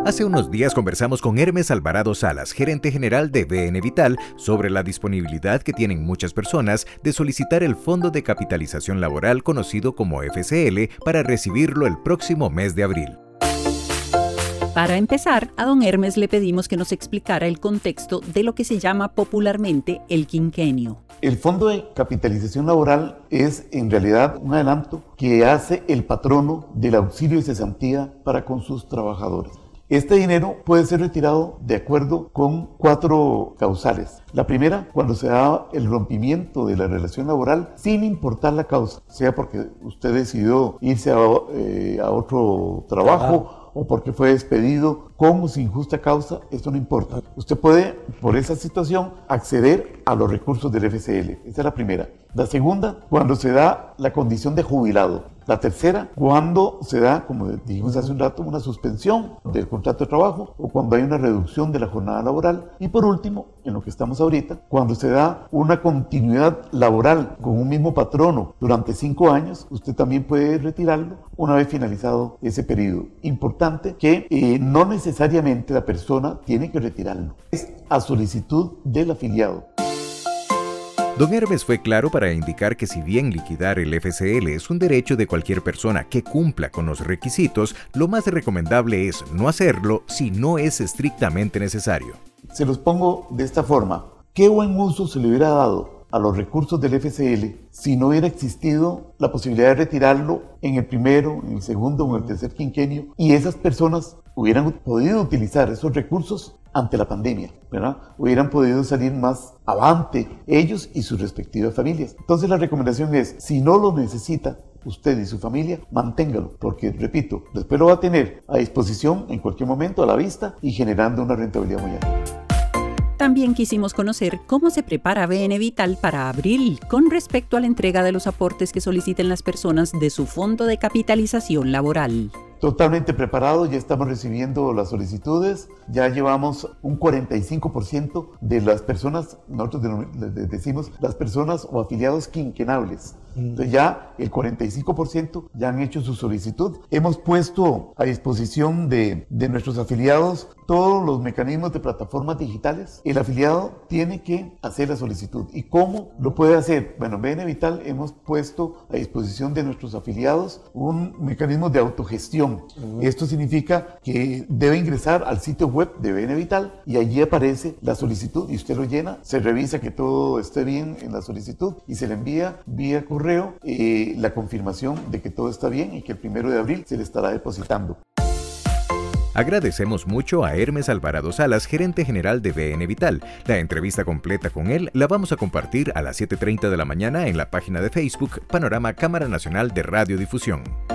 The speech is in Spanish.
Hace unos días conversamos con Hermes Alvarado Salas, gerente general de BN Vital, sobre la disponibilidad que tienen muchas personas de solicitar el Fondo de Capitalización Laboral conocido como FCL para recibirlo el próximo mes de abril. Para empezar, a don Hermes le pedimos que nos explicara el contexto de lo que se llama popularmente el quinquenio. El Fondo de Capitalización Laboral es en realidad un adelanto que hace el patrono del auxilio de cesantía para con sus trabajadores. Este dinero puede ser retirado de acuerdo con 4 causales. La primera, cuando se da el rompimiento de la relación laboral sin importar la causa, sea porque usted decidió irse a otro trabajo o porque fue despedido con o sin justa causa, esto no importa. Usted puede, por esa situación, acceder a los recursos del FCL. Esa es la primera. La segunda, cuando se da la condición de jubilado. La tercera, cuando se da, como dijimos hace un rato, una suspensión del contrato de trabajo o cuando hay una reducción de la jornada laboral. Y por último, en lo que estamos ahorita, cuando se da una continuidad laboral con un mismo patrono durante 5 años, usted también puede retirarlo una vez finalizado ese periodo. Importante que no necesariamente la persona tiene que retirarlo. Es a solicitud del afiliado. Don Hermes fue claro para indicar que si bien liquidar el FCL es un derecho de cualquier persona que cumpla con los requisitos, lo más recomendable es no hacerlo si no es estrictamente necesario. Se los pongo de esta forma. ¿Qué buen uso se le hubiera dado a los recursos del FCL si no hubiera existido la posibilidad de retirarlo en el primero, en el segundo o en el tercer quinquenio y esas personas hubieran podido utilizar esos recursos ante la pandemia, ¿verdad? Hubieran podido salir más avante ellos y sus respectivas familias. Entonces la recomendación es, si no lo necesita usted y su familia, manténgalo, porque, repito, después lo va a tener a disposición en cualquier momento, a la vista y generando una rentabilidad muy alta. También quisimos conocer cómo se prepara BN Vital para abril con respecto a la entrega de los aportes que soliciten las personas de su Fondo de Capitalización Laboral. Totalmente preparado, ya estamos recibiendo las solicitudes, ya llevamos un 45% de las personas, nosotros les decimos las personas o afiliados quinquenables. Entonces ya el 45% ya han hecho su solicitud. Hemos puesto a disposición de nuestros afiliados todos los mecanismos de plataformas digitales. El afiliado tiene que hacer la solicitud. ¿Y cómo lo puede hacer? Bueno, en BN Vital hemos puesto a disposición de nuestros afiliados un mecanismo de autogestión. Esto significa que debe ingresar al sitio web de BN Vital y allí aparece la solicitud y usted lo llena, se revisa que todo esté bien en la solicitud y se le envía vía correo la confirmación de que todo está bien y que el 1 de abril se le estará depositando. Agradecemos mucho a Hermes Alvarado Salas, gerente general de BN Vital. La entrevista completa con él la vamos a compartir a las 7:30 de la mañana en la página de Facebook Panorama Cámara Nacional de Radiodifusión.